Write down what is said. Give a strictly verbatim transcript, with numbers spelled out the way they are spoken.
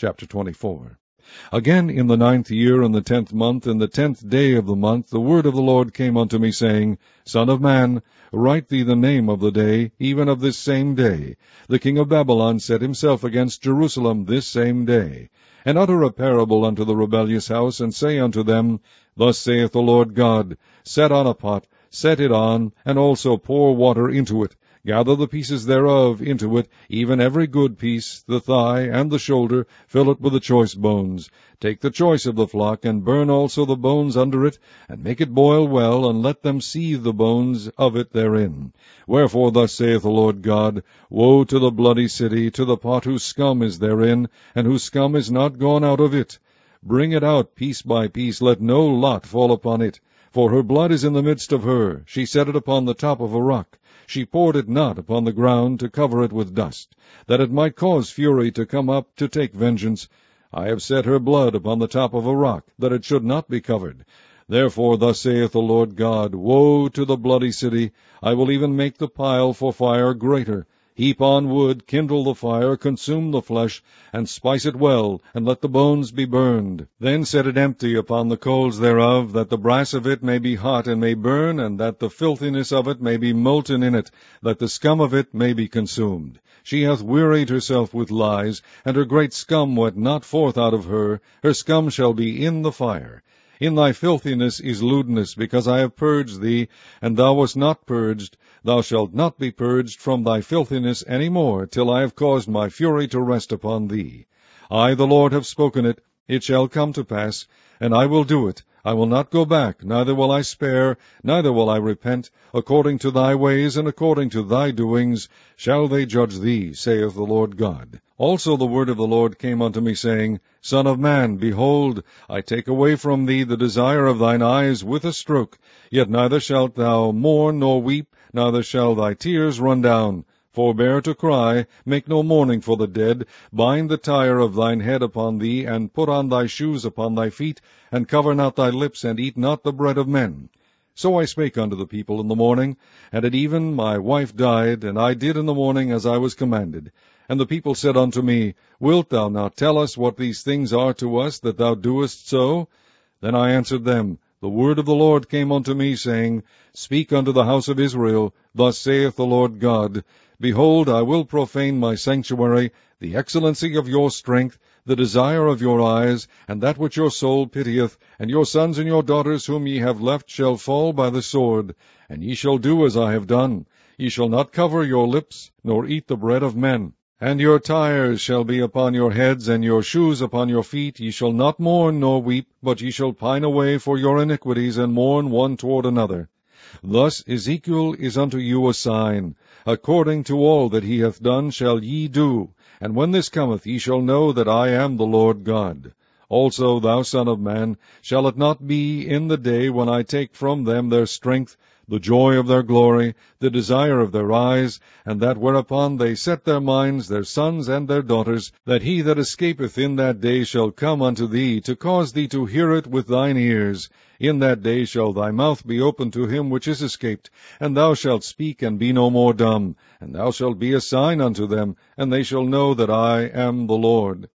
Chapter twenty-four. Again in the ninth year, in the tenth month, in the tenth day of the month, the word of the Lord came unto me, saying, Son of man, write thee the name of the day, even of this same day. The king of Babylon set himself against Jerusalem this same day. And utter a parable unto the rebellious house, and say unto them, Thus saith the Lord God, Set on a pot, set it on, and also pour water into it. Gather the pieces thereof into it, even every good piece, the thigh and the shoulder, fill it with the choice bones. Take the choice of the flock, and burn also the bones under it, and make it boil well, and let them seethe the bones of it therein. Wherefore thus saith the Lord God, Woe to the bloody city, to the pot whose scum is therein, and whose scum is not gone out of it. Bring it out piece by piece, let no lot fall upon it. For her blood is in the midst of her, she set it upon the top of a rock. She poured it not upon the ground to cover it with dust, that it might cause fury to come up to take vengeance. I have set her blood upon the top of a rock, that it should not be covered. Therefore thus saith the Lord God, Woe to the bloody city! I will even make the pile for fire greater. Heap on wood, kindle the fire, consume the flesh, and spice it well, and let the bones be burned. Then set it empty upon the coals thereof, that the brass of it may be hot and may burn, and that the filthiness of it may be molten in it, that the scum of it may be consumed. She hath wearied herself with lies, and her great scum went not forth out of her. Her scum shall be in the fire. In thy filthiness is lewdness, because I have purged thee, and thou wast not purged. Thou shalt not be purged from thy filthiness any more, till I have caused my fury to rest upon thee. I, the Lord, have spoken it. It shall come to pass, and I will do it. I will not go back, neither will I spare, neither will I repent. According to thy ways and according to thy doings shall they judge thee, saith the Lord God. Also the word of the Lord came unto me, saying, Son of man, behold, I take away from thee the desire of thine eyes with a stroke. Yet neither shalt thou mourn nor weep, neither shall thy tears run down. Forbear to cry, make no mourning for the dead. Bind the tire of thine head upon thee, and put on thy shoes upon thy feet, and cover not thy lips, and eat not the bread of men. So I spake unto the people in the morning, and at even my wife died, and I did in the morning as I was commanded. And the people said unto me, Wilt thou not tell us what these things are to us, that thou doest so? Then I answered them, The word of the Lord came unto me, saying, Speak unto the house of Israel, Thus saith the Lord God, Behold, I will profane my sanctuary, the excellency of your strength, the desire of your eyes, and that which your soul pitieth, and your sons and your daughters whom ye have left shall fall by the sword. And ye shall do as I have done. Ye shall not cover your lips, nor eat the bread of men. And your tires shall be upon your heads, and your shoes upon your feet. Ye shall not mourn nor weep, but ye shall pine away for your iniquities, and mourn one toward another. Thus Ezekiel is unto you a sign. According to all that he hath done shall ye do. And when this cometh, ye shall know that I am the Lord God. Also, thou son of man, shall it not be in the day when I take from them their strength, the joy of their glory, the desire of their eyes, and that whereupon they set their minds, their sons and their daughters, that he that escapeth in that day shall come unto thee, to cause thee to hear it with thine ears. In that day shall thy mouth be open to him which is escaped, and thou shalt speak and be no more dumb, and thou shalt be a sign unto them, and they shall know that I am the Lord.